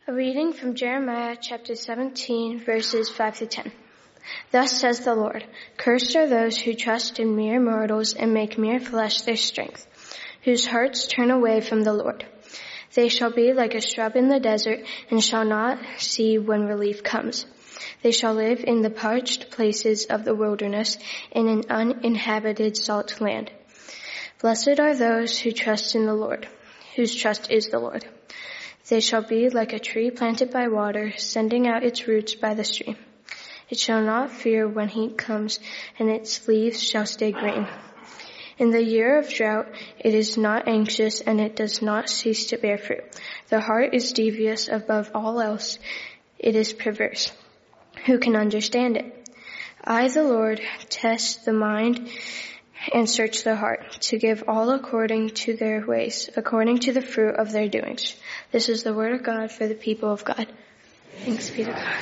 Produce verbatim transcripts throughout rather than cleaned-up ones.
A reading from Jeremiah chapter seventeen, verses five to ten. Thus says the Lord, cursed are those who trust in mere mortals and make mere flesh their strength, whose hearts turn away from the Lord. They shall be like a shrub in the desert and shall not see when relief comes. They shall live in the parched places of the wilderness in an uninhabited salt land. Blessed are those who trust in the Lord, whose trust is the Lord. They shall be like a tree planted by water, sending out its roots by the stream. It shall not fear when heat comes, and its leaves shall stay green. In the year of drought, it is not anxious, and it does not cease to bear fruit. The heart is devious above all else. It is perverse. Who can understand it? I, the Lord, test the mind and search the heart, to give all according to their ways, according to the fruit of their doings. This is the word of God for the people of God. Thanks be to God.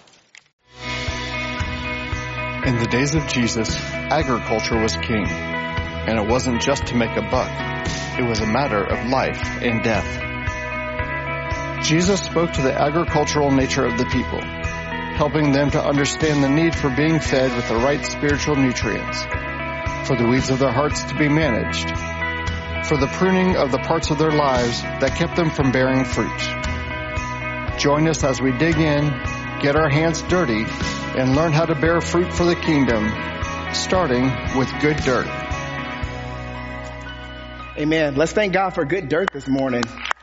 In the days of Jesus, agriculture was king, and it wasn't just to make a buck. It was a matter of life and death. Jesus spoke to the agricultural nature of the people, helping them to understand the need for being fed with the right spiritual nutrients, for the weeds of their hearts to be managed, for the pruning of the parts of their lives that kept them from bearing fruit. Join us as we dig in, get our hands dirty, and learn how to bear fruit for the kingdom, starting with good dirt. Amen. Let's thank God for good dirt this morning.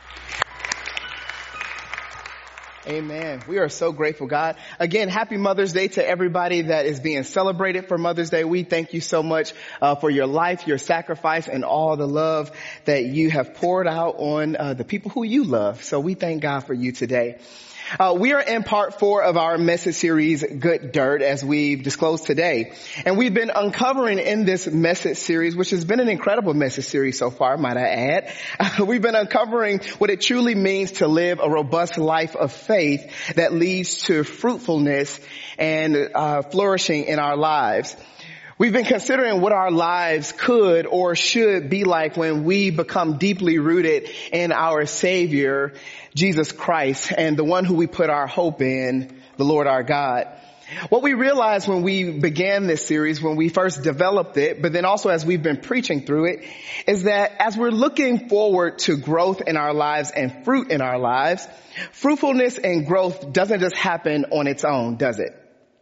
Amen. We are so grateful, God. Again, happy Mother's Day to everybody that is being celebrated for Mother's Day. We thank you so much uh, for your life, your sacrifice, and all the love that you have poured out on uh, the people who you love. So we thank God for you today. Uh, we are in part four of our message series, Good Dirt, as we've disclosed today. And we've been uncovering in this message series, which has been an incredible message series so far, might I add. Uh, we've been uncovering what it truly means to live a robust life of faith that leads to fruitfulness and uh, flourishing in our lives. We've been considering what our lives could or should be like when we become deeply rooted in our Savior, Jesus Christ, and the one who we put our hope in, the Lord our God. What we realized when we began this series, when we first developed it, but then also as we've been preaching through it, is that as we're looking forward to growth in our lives and fruit in our lives, fruitfulness and growth doesn't just happen on its own, does it?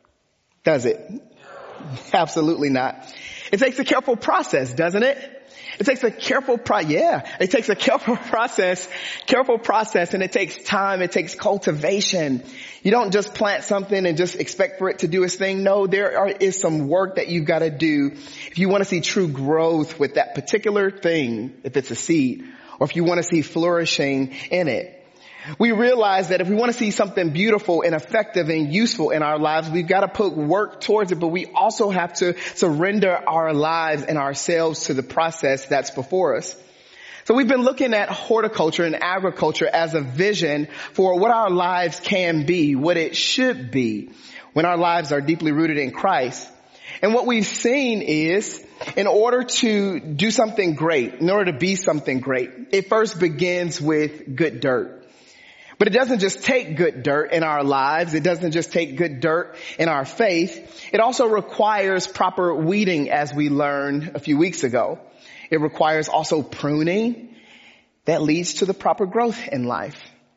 Does it? Absolutely not. It takes a careful process, doesn't it? It takes a careful pro, yeah, it takes a careful process, careful process, and it takes time, it takes cultivation. You don't just plant something and just expect for it to do its thing. No, there are, is some work that you've got to do if you want to see true growth with that particular thing, if it's a seed, or if you want to see flourishing in it. We realize that if we want to see something beautiful and effective and useful in our lives, we've got to put work towards it, but we also have to surrender our lives and ourselves to the process that's before us. So we've been looking at horticulture and agriculture as a vision for what our lives can be, what it should be when our lives are deeply rooted in Christ. And what we've seen is, in order to do something great, in order to be something great, it first begins with good dirt. But it doesn't just take good dirt in our lives. It doesn't just take good dirt in our faith. It also requires proper weeding, as we learned a few weeks ago. It requires also pruning that leads to the proper growth in life.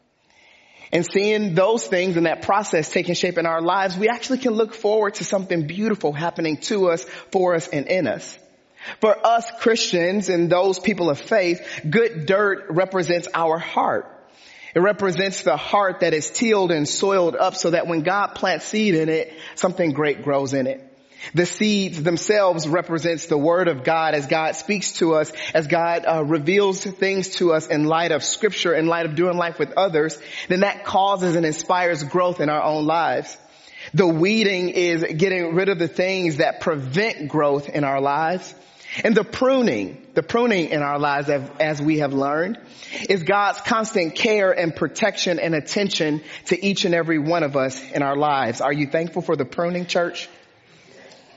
And seeing those things and that process taking shape in our lives, we actually can look forward to something beautiful happening to us, for us, and in us. For us Christians and those people of faith, good dirt represents our heart. It represents the heart that is tilled and soiled up so that when God plants seed in it, something great grows in it. The seeds themselves represents the word of God as God speaks to us, as God uh, reveals things to us in light of scripture, in light of doing life with others. Then that causes and inspires growth in our own lives. The weeding is getting rid of the things that prevent growth in our lives. And the pruning, the pruning in our lives, as we have learned, is God's constant care and protection and attention to each and every one of us in our lives. Are you thankful for the pruning, church?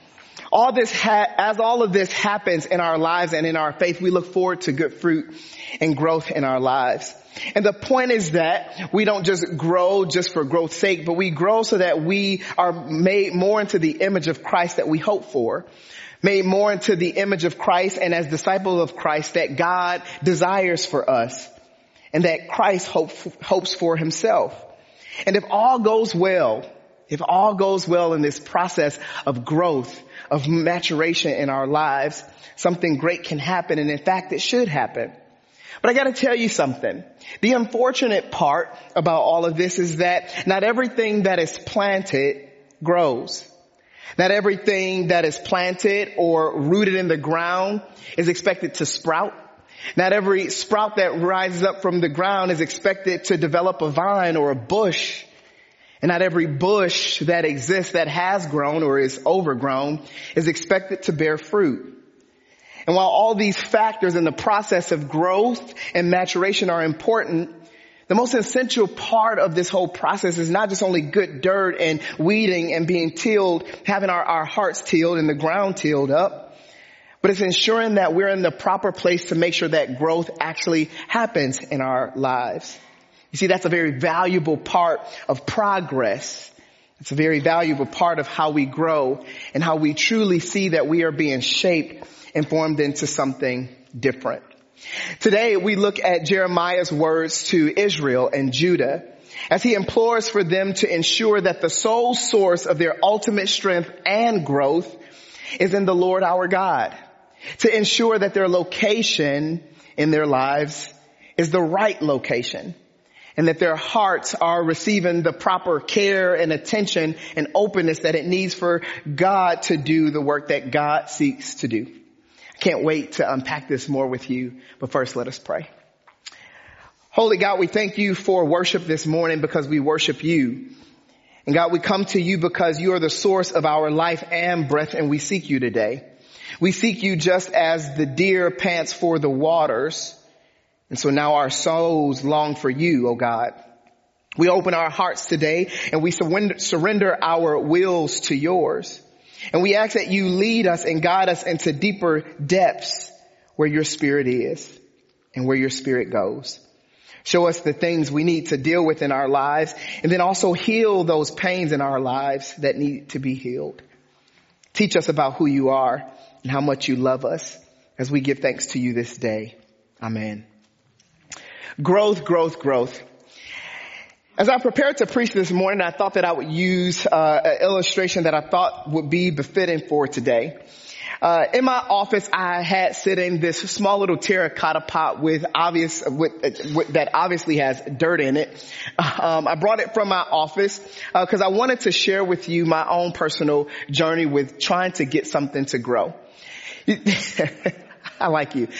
All this, ha- as all of this happens in our lives and in our faith, we look forward to good fruit and growth in our lives. And the point is that we don't just grow just for growth's sake, but we grow so that we are made more into the image of Christ that we hope for. Made more into the image of Christ and as disciples of Christ that God desires for us and that Christ hope, hopes for himself. And if all goes well, if all goes well in this process of growth, of maturation in our lives, something great can happen. And in fact, it should happen. But I got to tell you something. The unfortunate part about all of this is that not everything that is planted grows. Not everything that is planted or rooted in the ground is expected to sprout. Not every sprout that rises up from the ground is expected to develop a vine or a bush. And not every bush that exists that has grown or is overgrown is expected to bear fruit. And while all these factors in the process of growth and maturation are important, the most essential part of this whole process is not just only good dirt and weeding and being tilled, having our, our hearts tilled and the ground tilled up, but it's ensuring that we're in the proper place to make sure that growth actually happens in our lives. You see, that's a very valuable part of progress. It's a very valuable part of how we grow and how we truly see that we are being shaped and formed into something different. Today, we look at Jeremiah's words to Israel and Judah as he implores for them to ensure that the sole source of their ultimate strength and growth is in the Lord our God. To ensure that their location in their lives is the right location and that their hearts are receiving the proper care and attention and openness that it needs for God to do the work that God seeks to do. Can't wait to unpack this more with you, but first let us pray. Holy God, we thank you for worship this morning because we worship you. And God, we come to you because you are the source of our life and breath, and we seek you today. We seek you just as the deer pants for the waters. And so now our souls long for you, oh God. We open our hearts today and we surrender, surrender our wills to yours. And we ask that you lead us and guide us into deeper depths where your spirit is and where your spirit goes. Show us the things we need to deal with in our lives and then also heal those pains in our lives that need to be healed. Teach us about who you are and how much you love us as we give thanks to you this day. Amen. Growth, growth, growth. As I prepared to preach this morning, I thought that I would use uh, an illustration that I thought would be befitting for today. Uh, in my office, I had sitting this small little terracotta pot with obvious, with, with, that obviously has dirt in it. Um, I brought it from my office because uh, I wanted to share with you my own personal journey with trying to get something to grow. I like you.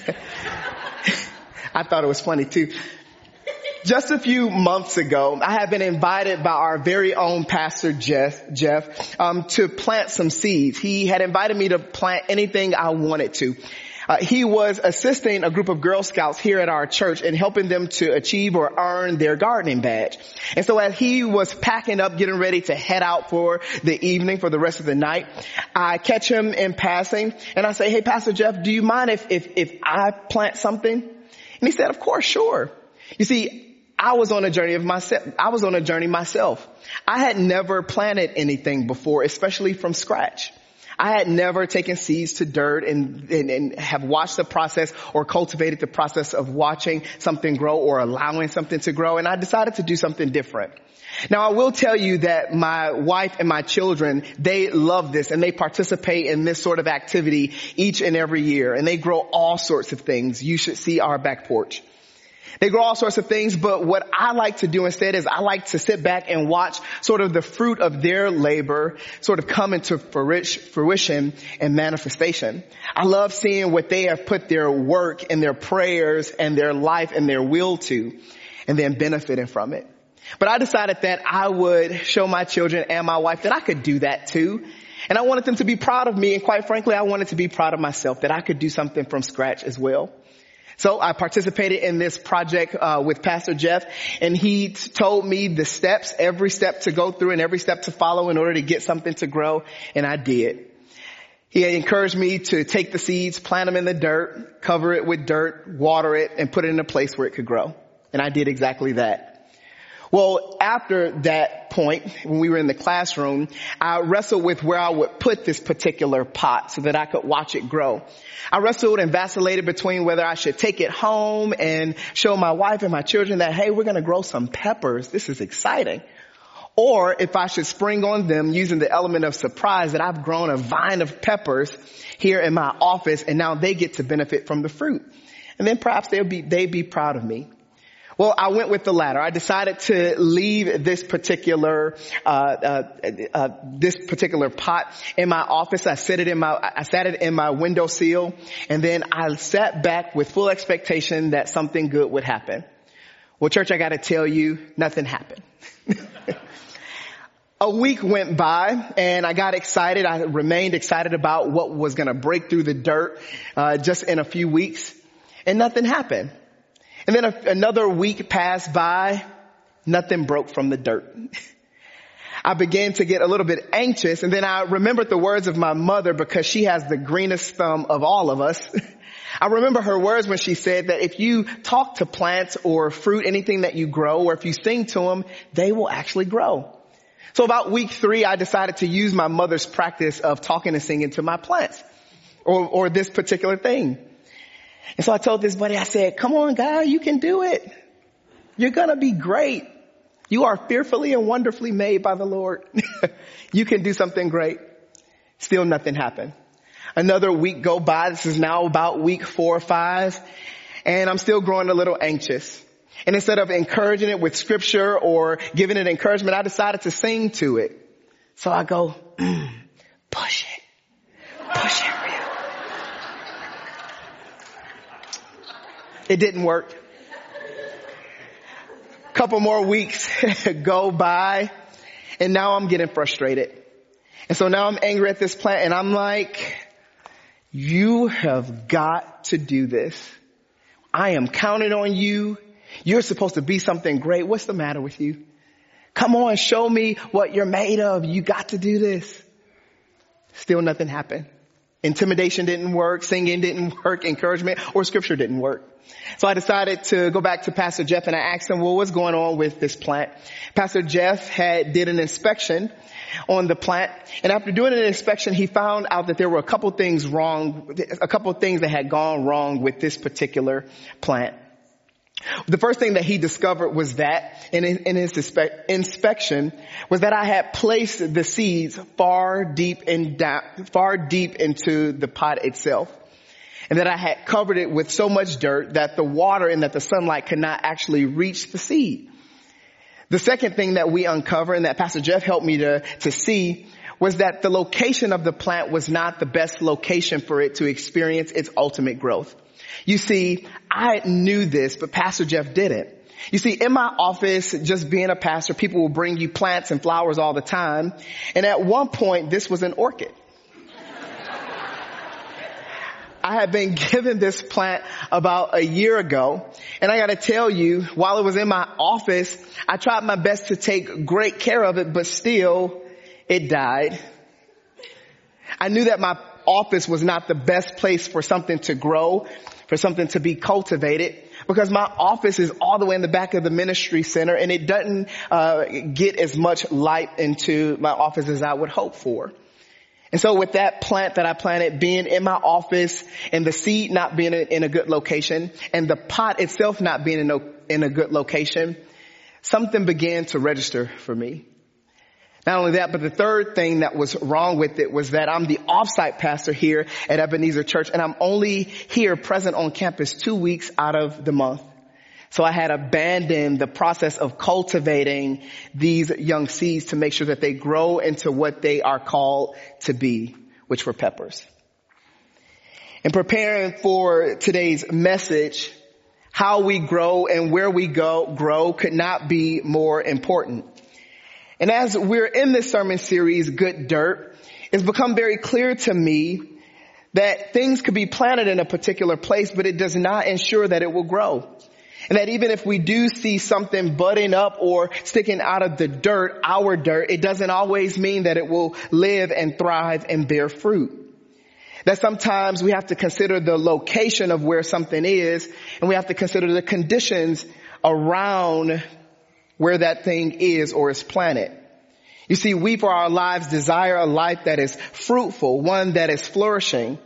I thought it was funny too. Just a few months ago, I had been invited by our very own pastor, Jeff, Jeff, um, to plant some seeds. He had invited me to plant anything I wanted to. Uh, he was assisting a group of Girl Scouts here at our church and helping them to achieve or earn their gardening badge. And so as he was packing up, getting ready to head out for the evening, for the rest of the night, I catch him in passing and I say, "Hey, Pastor Jeff, do you mind if, if, if I plant something?" And he said, "Of course, sure." You see, I was on a journey of myself. I was on a journey myself. I had never planted anything before, especially from scratch. I had never taken seeds to dirt and, and, and have watched the process or cultivated the process of watching something grow or allowing something to grow. And I decided to do something different. Now, I will tell you that my wife and my children, they love this and they participate in this sort of activity each and every year. And they grow all sorts of things. You should see our back porch. They grow all sorts of things, but what I like to do instead is I like to sit back and watch sort of the fruit of their labor sort of come into fruition and manifestation. I love seeing what they have put their work and their prayers and their life and their will to and then benefiting from it. But I decided that I would show my children and my wife that I could do that too. And I wanted them to be proud of me. And quite frankly, I wanted to be proud of myself that I could do something from scratch as well. So I participated in this project uh with Pastor Jeff, and he t- told me the steps, every step to go through and every step to follow in order to get something to grow, and I did. He encouraged me to take the seeds, plant them in the dirt, cover it with dirt, water it, and put it in a place where it could grow. And I did exactly that. Well, after that point, when we were in the classroom, I wrestled with where I would put this particular pot so that I could watch it grow. I wrestled and vacillated between whether I should take it home and show my wife and my children that, hey, we're going to grow some peppers. This is exciting. Or if I should spring on them using the element of surprise that I've grown a vine of peppers here in my office and now they get to benefit from the fruit. And then perhaps they'll be, they'd be proud of me. Well, I went with the latter. I decided to leave this particular, uh, uh, uh, this particular pot in my office. I set it in my, I sat it in my windowsill, and then I sat back with full expectation that something good would happen. Well, church, I got to tell you, nothing happened. A week went by and I got excited. I remained excited about what was going to break through the dirt, uh, just in a few weeks, and nothing happened. And then a, another week passed by, nothing broke from the dirt. I began to get a little bit anxious, and then I remembered the words of my mother because she has the greenest thumb of all of us. I remember her words when she said that if you talk to plants or fruit, anything that you grow, or if you sing to them, they will actually grow. So about week three, I decided to use my mother's practice of talking and singing to my plants or, or this particular thing. And so I told this buddy, I said, come on, guy, you can do it. You're going to be great. You are fearfully and wonderfully made by the Lord. You can do something great. Still nothing happened. Another week go by. This is now about week four or five. And I'm still growing a little anxious. And instead of encouraging it with scripture or giving it encouragement, I decided to sing to it. So I go, mm, push it. Push it real. It didn't work. A couple more weeks go by, and now I'm getting frustrated. And so now I'm angry at this plant, and I'm like, you have got to do this. I am counting on you. You're supposed to be something great. What's the matter with you? Come on, show me what you're made of. You got to do this. Still nothing happened. Intimidation didn't work. Singing didn't work. Encouragement or scripture didn't work. So I decided to go back to Pastor Jeff and I asked him, well, what's going on with this plant? Pastor Jeff had did an inspection on the plant. And after doing an inspection, he found out that there were a couple things wrong, a couple things that had gone wrong with this particular plant. The first thing that he discovered was that in, in his inspe- inspection was that I had placed the seeds far deep in down, far deep into the pot itself. And that I had covered it with so much dirt that the water and that the sunlight could not actually reach the seed. The second thing that we uncovered and that Pastor Jeff helped me to, to see was that the location of the plant was not the best location for it to experience its ultimate growth. You see, I knew this, but Pastor Jeff didn't. You see, in my office, just being a pastor, people will bring you plants and flowers all the time. And at one point, this was an orchid. I had been given this plant about a year ago, and I got to tell you, while it was in my office, I tried my best to take great care of it, but still, it died. I knew that my office was not the best place for something to grow, for something to be cultivated, because my office is all the way in the back of the ministry center, and it doesn't uh, get as much light into my office as I would hope for. And so with that plant that I planted being in my office and the seed not being in a good location and the pot itself not being in a, in a good location, something began to register for me. Not only that, but the third thing that was wrong with it was that I'm the off-site pastor here at Ebenezer Church, and I'm only here present on campus two weeks out of the month. So I had abandoned the process of cultivating these young seeds to make sure that they grow into what they are called to be, which were peppers. In preparing for today's message, how we grow and where we go grow could not be more important. And as we're in this sermon series, Good Dirt, it's become very clear to me that things could be planted in a particular place, but it does not ensure that it will grow. And that even if we do see something budding up or sticking out of the dirt, our dirt, it doesn't always mean that it will live and thrive and bear fruit. That sometimes we have to consider the location of where something is, and we have to consider the conditions around where that thing is or is planted. You see, we for our lives desire a life that is fruitful, one that is flourishing.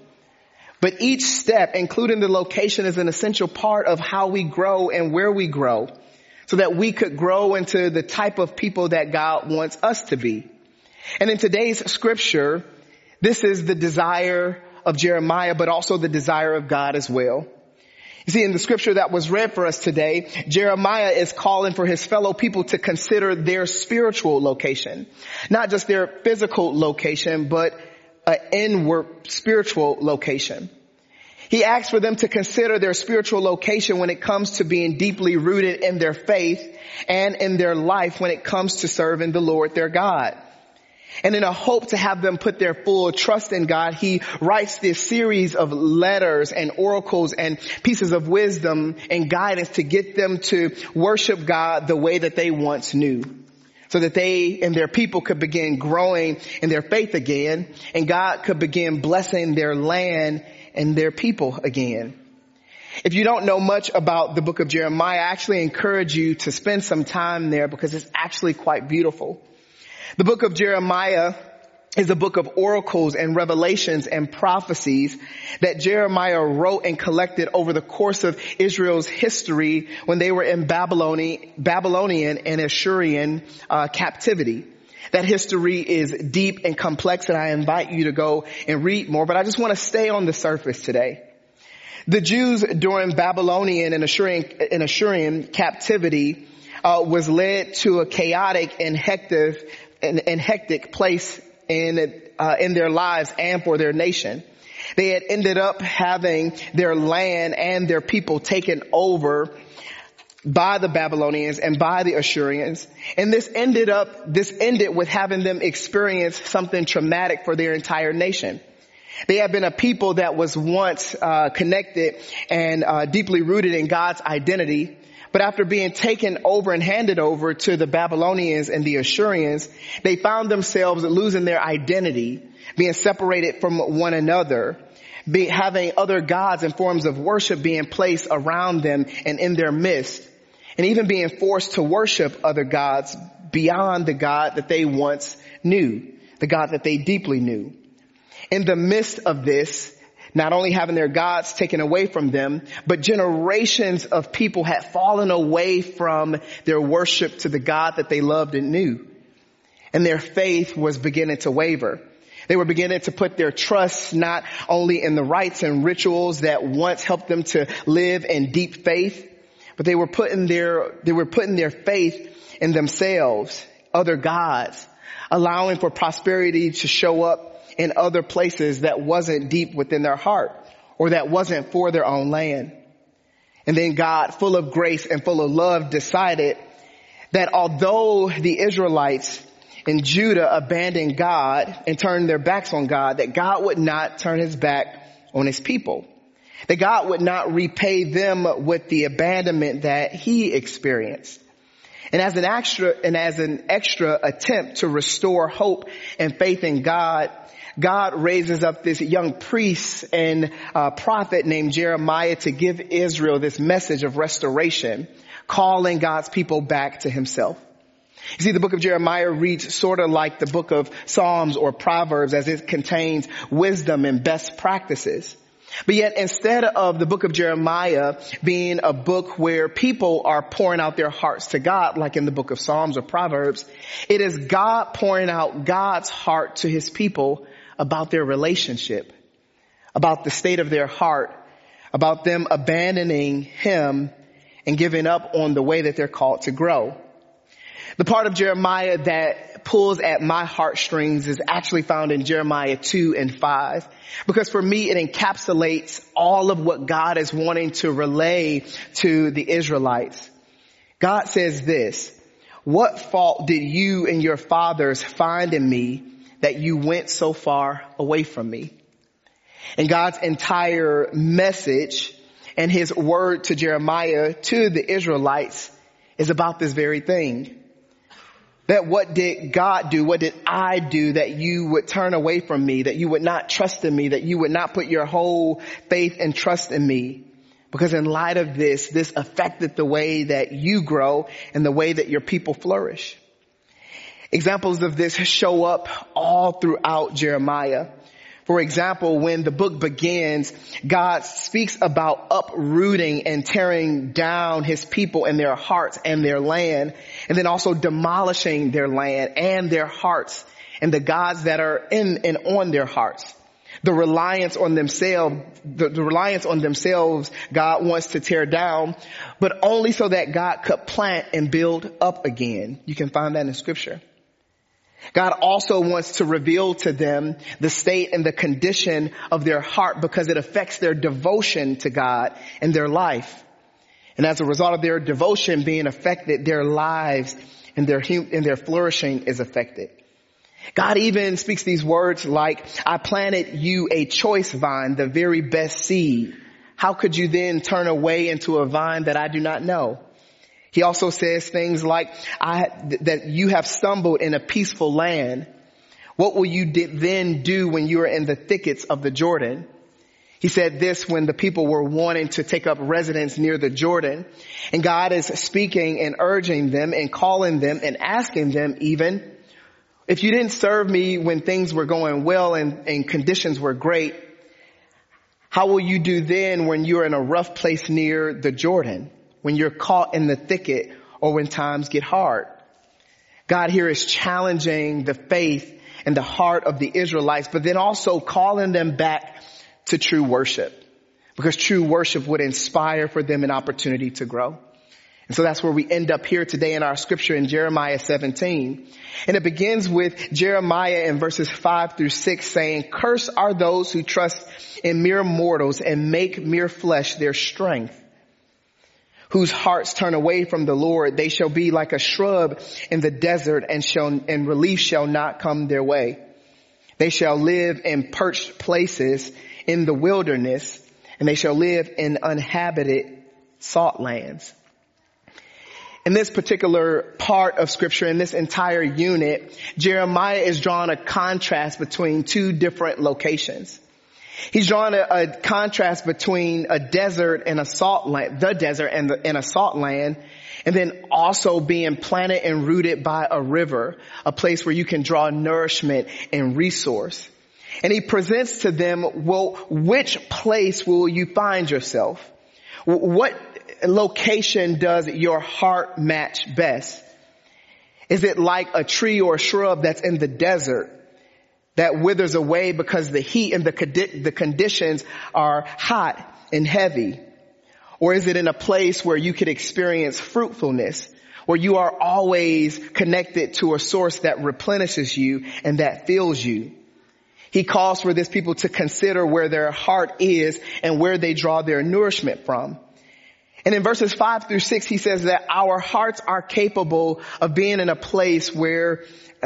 But each step, including the location, is an essential part of how we grow and where we grow, so that we could grow into the type of people that God wants us to be. And in today's scripture, this is the desire of Jeremiah, but also the desire of God as well. You see, in the scripture that was read for us today, Jeremiah is calling for his fellow people to consider their spiritual location. Not just their physical location, but an inward spiritual location. He asks for them to consider their spiritual location when it comes to being deeply rooted in their faith and in their life when it comes to serving the Lord their God. And in a hope to have them put their full trust in God, he writes this series of letters and oracles and pieces of wisdom and guidance to get them to worship God the way that they once knew, so that they and their people could begin growing in their faith again, and God could begin blessing their land and their people again. If you don't know much about the book of Jeremiah, I actually encourage you to spend some time there because it's actually quite beautiful. The book of Jeremiah is a book of oracles and revelations and prophecies that Jeremiah wrote and collected over the course of Israel's history when they were in Babylonian, Babylonian and Assyrian uh, captivity. That history is deep and complex, and I invite you to go and read more, but I just want to stay on the surface today. The Jews during Babylonian and Assyrian, and Assyrian captivity uh, was led to a chaotic and hectic and, and hectic place in uh, in their lives and for their nation. They had ended up having their land and their people taken over by the Babylonians and by the Assyrians. And this ended up, this ended with having them experience something traumatic for their entire nation. They had been a people that was once uh, connected and uh, deeply rooted in God's identity. But after being taken over and handed over to the Babylonians and the Assyrians, they found themselves losing their identity, being separated from one another, be, having other gods and forms of worship being placed around them and in their midst, and even being forced to worship other gods beyond the God that they once knew, the God that they deeply knew. In the midst of this, not only having their gods taken away from them, but generations of people had fallen away from their worship to the God that they loved and knew. And their faith was beginning to waver. They were beginning to put their trust not only in the rites and rituals that once helped them to live in deep faith, but they were putting their, they were putting their faith in themselves, other gods, allowing for prosperity to show up in other places that wasn't deep within their heart or that wasn't for their own land. And then God, full of grace and full of love, decided that although the Israelites in Judah abandoned God and turned their backs on God, that God would not turn his back on his people. That God would not repay them with the abandonment that he experienced. And as an extra, and as an extra attempt to restore hope and faith in God, God raises up this young priest and uh, prophet named Jeremiah to give Israel this message of restoration, calling God's people back to himself. You see, the book of Jeremiah reads sort of like the book of Psalms or Proverbs, as it contains wisdom and best practices. But yet, instead of the book of Jeremiah being a book where people are pouring out their hearts to God, like in the book of Psalms or Proverbs, it is God pouring out God's heart to his people about their relationship, about the state of their heart, about them abandoning him and giving up on the way that they're called to grow. The part of Jeremiah that pulls at my heartstrings is actually found in Jeremiah two and five, because for me it encapsulates all of what God is wanting to relay to the Israelites. God says this: "What fault did you and your fathers find in me that you went so far away from me?" And God's entire message and his word to Jeremiah, to the Israelites, is about this very thing. That what did God do? What did I do that you would turn away from me, that you would not trust in me, that you would not put your whole faith and trust in me? Because in light of this, this affected the way that you grow and the way that your people flourish. Examples of this show up all throughout Jeremiah. For example, when the book begins, God speaks about uprooting and tearing down his people and their hearts and their land, and then also demolishing their land and their hearts and the gods that are in and on their hearts. The reliance on themselves, the, the reliance on themselves, God wants to tear down, but only so that God could plant and build up again. You can find that in scripture. God also wants to reveal to them the state and the condition of their heart because it affects their devotion to God and their life. And as a result of their devotion being affected, their lives and their, and their flourishing is affected. God even speaks these words like, I planted you a choice vine, the very best seed. How could you then turn away into a vine that I do not know? He also says things like, I, that you have stumbled in a peaceful land. What will you then do when you are in the thickets of the Jordan? He said this when the people were wanting to take up residence near the Jordan. And God is speaking and urging them and calling them and asking them even, if you didn't serve me when things were going well and, and conditions were great, how will you do then when you're in a rough place near the Jordan? When you're caught in the thicket or when times get hard? God here is challenging the faith and the heart of the Israelites, but then also calling them back to true worship, because true worship would inspire for them an opportunity to grow. And so that's where we end up here today in our scripture in Jeremiah seventeen. And it begins with Jeremiah in verses five through six saying, cursed are those who trust in mere mortals and make mere flesh their strength, whose hearts turn away from the Lord. They shall be like a shrub in the desert, and shall, and relief shall not come their way. They shall live in perched places in the wilderness, and they shall live in uninhabited salt lands. In this particular part of scripture, in this entire unit, Jeremiah is drawing a contrast between two different locations. He's drawing a, a contrast between a desert and a salt land, the desert and, the, and a salt land, and then also being planted and rooted by a river, a place where you can draw nourishment and resource. And he presents to them, well, which place will you find yourself? What location does your heart match best? Is it like a tree or a shrub that's in the desert that withers away because the heat and the, condi- the conditions are hot and heavy? Or is it in a place where you could experience fruitfulness, where you are always connected to a source that replenishes you and that fills you? He calls for this people to consider where their heart is and where they draw their nourishment from. And in verses five through six, he says that our hearts are capable of being in a place where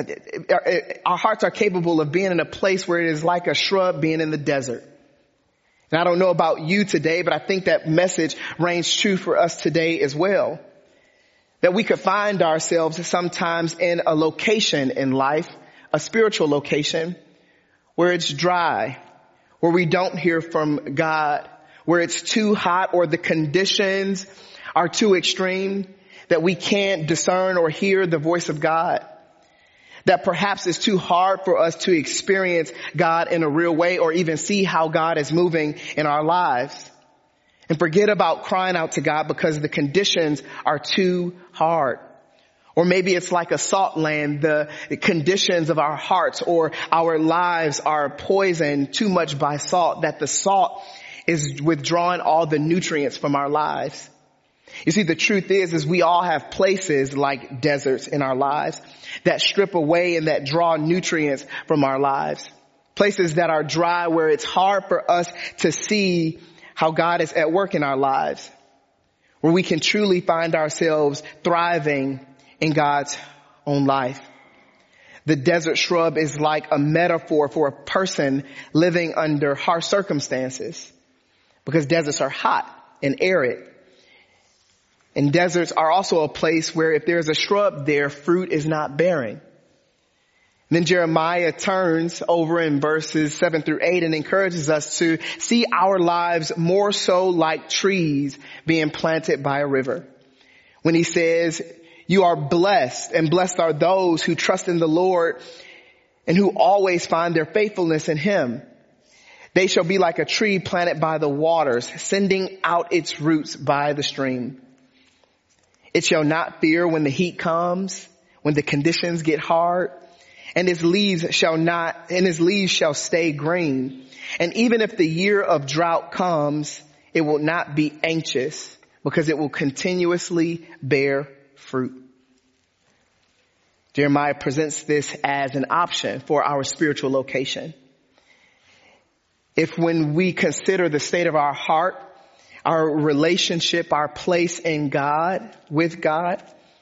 our hearts are capable of being in a place where it is like a shrub being in the desert. And I don't know about you today, but I think that message reigns true for us today as well. That we could find ourselves sometimes in a location in life, a spiritual location, where it's dry, where we don't hear from God, where it's too hot or the conditions are too extreme, that we can't discern or hear the voice of God. That perhaps it's too hard for us to experience God in a real way or even see how God is moving in our lives. And forget about crying out to God because the conditions are too hard. Or maybe it's like a salt land, the conditions of our hearts or our lives are poisoned too much by salt, that the salt is withdrawing all the nutrients from our lives. You see, the truth is, is we all have places like deserts in our lives that strip away and that draw nutrients from our lives. Places that are dry where it's hard for us to see how God is at work in our lives. Where we can truly find ourselves thriving in God's own life. The desert shrub is like a metaphor for a person living under harsh circumstances, because deserts are hot and arid. And deserts are also a place where if there's a shrub there, fruit is not bearing. And then Jeremiah turns over in verses seven through eight and encourages us to see our lives more so like trees being planted by a river. When he says, you are blessed, and blessed are those who trust in the Lord and who always find their faithfulness in him. They shall be like a tree planted by the waters, sending out its roots by the stream. It shall not fear when the heat comes, when the conditions get hard, and its leaves shall not, and its leaves shall stay green. And even if the year of drought comes, it will not be anxious because it will continuously bear fruit. Jeremiah presents this as an option for our spiritual location. If when we consider the state of our heart, our relationship, our place in God, with God,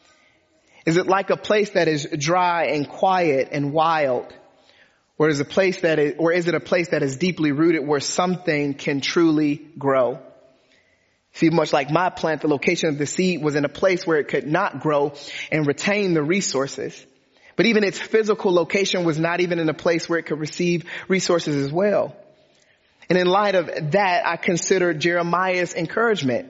is it like a place that is dry and quiet and wild? Or is a place that is, or is it a place that is deeply rooted where something can truly grow? See, much like my plant, the location of the seed was in a place where it could not grow and retain the resources. But even its physical location was not even in a place where it could receive resources as well. And in light of that, I consider Jeremiah's encouragement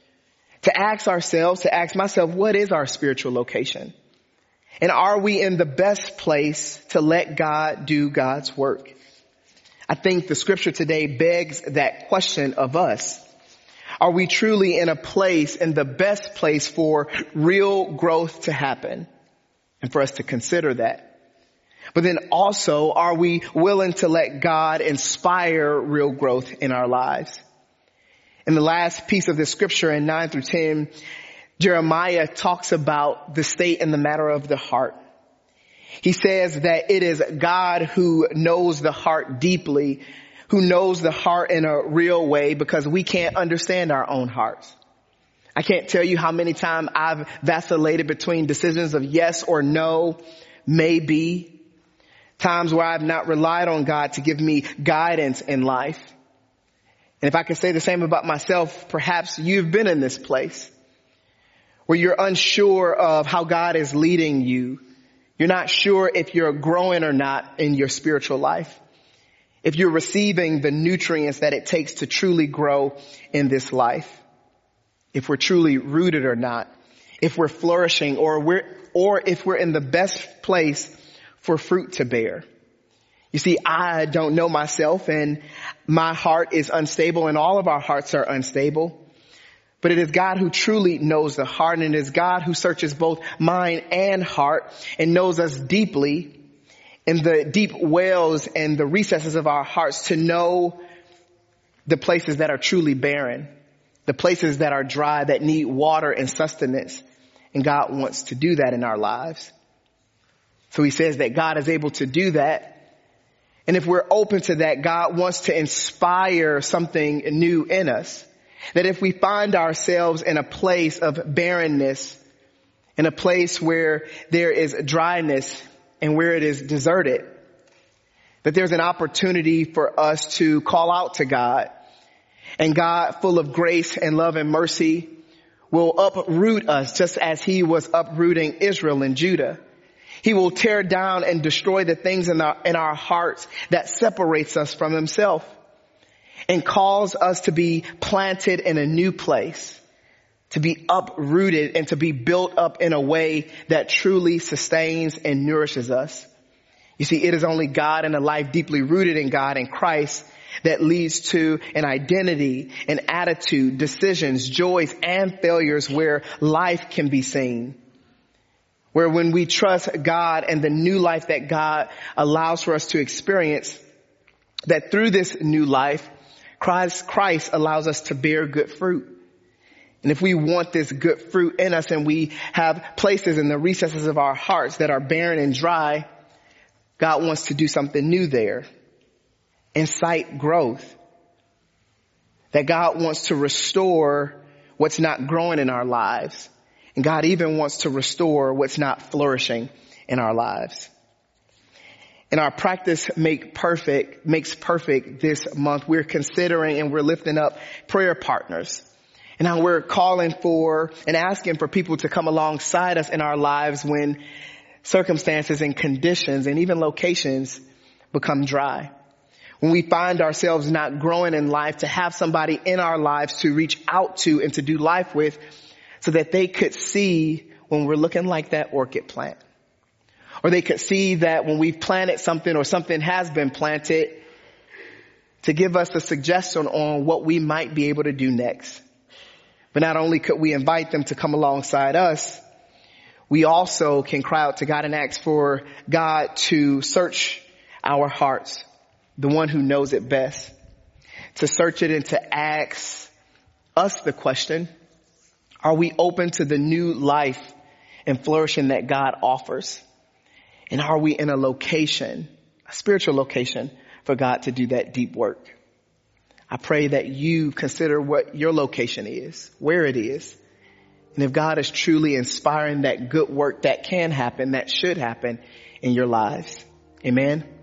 to ask ourselves, to ask myself, what is our spiritual location? And are we in the best place to let God do God's work? I think the scripture today begs that question of us. Are we truly in a place, in the best place for real growth to happen? And for us to consider that. But then also, are we willing to let God inspire real growth in our lives? In the last piece of the scripture in nine through ten, Jeremiah talks about the state and the matter of the heart. He says that it is God who knows the heart deeply, who knows the heart in a real way, because we can't understand our own hearts. I can't tell you how many times I've vacillated between decisions of yes or no, maybe. Times where I've not relied on God to give me guidance in life. And if I could say the same about myself, perhaps you've been in this place where you're unsure of how God is leading you. You're not sure if you're growing or not in your spiritual life. If you're receiving the nutrients that it takes to truly grow in this life. If we're truly rooted or not. If we're flourishing or we're, or if we're in the best place for fruit to bear. You see, I don't know myself, and my heart is unstable, and all of our hearts are unstable. But it is God who truly knows the heart, and it is God who searches both mind and heart and knows us deeply in the deep wells and the recesses of our hearts to know the places that are truly barren, the places that are dry, that need water and sustenance. And God wants to do that in our lives. So he says that God is able to do that. And if we're open to that, God wants to inspire something new in us. That if we find ourselves in a place of barrenness, in a place where there is dryness and where it is deserted, that there's an opportunity for us to call out to God. And God, full of grace and love and mercy, will uproot us just as he was uprooting Israel and Judah. He will tear down and destroy the things in our, in our hearts that separates us from himself and cause us to be planted in a new place, to be uprooted and to be built up in a way that truly sustains and nourishes us. You see, it is only God and a life deeply rooted in God and Christ that leads to an identity, an attitude, decisions, joys, and failures where life can be seen. Where when we trust God and the new life that God allows for us to experience, that through this new life, Christ, Christ allows us to bear good fruit. And if we want this good fruit in us and we have places in the recesses of our hearts that are barren and dry, God wants to do something new there. Incite growth. That God wants to restore what's not growing in our lives. And God even wants to restore what's not flourishing in our lives. In our practice make perfect, makes perfect this month, we're considering and we're lifting up prayer partners. And now we're calling for and asking for people to come alongside us in our lives when circumstances and conditions and even locations become dry. When we find ourselves not growing in life, to have somebody in our lives to reach out to and to do life with so that they could see when we're looking like that orchid plant. Or they could see that when we've planted something or something has been planted, to give us a suggestion on what we might be able to do next. But not only could we invite them to come alongside us, we also can cry out to God and ask for God to search our hearts, the one who knows it best, to search it and to ask us the question, are we open to the new life and flourishing that God offers? And are we in a location, a spiritual location, for God to do that deep work? I pray that you consider what your location is, where it is. And if God is truly inspiring that good work that can happen, that should happen in your lives. Amen.